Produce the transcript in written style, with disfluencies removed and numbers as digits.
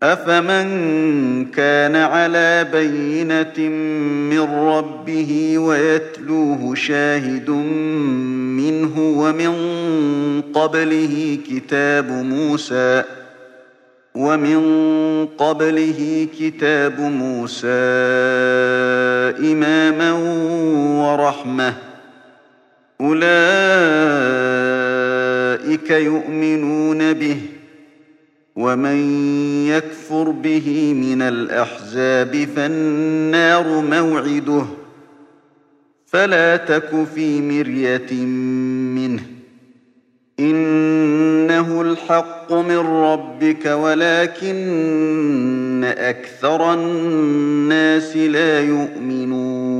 أفمن كان على بينة من ربه ويتلوه شاهد منه ومن قبله كتاب موسى إماما ورحمة أولئك يؤمنون به ومن يكفر به من الأحزاب فالنار موعده فلا تك في مرية منه إنه الحق من ربك ولكن أكثر الناس لا يؤمنون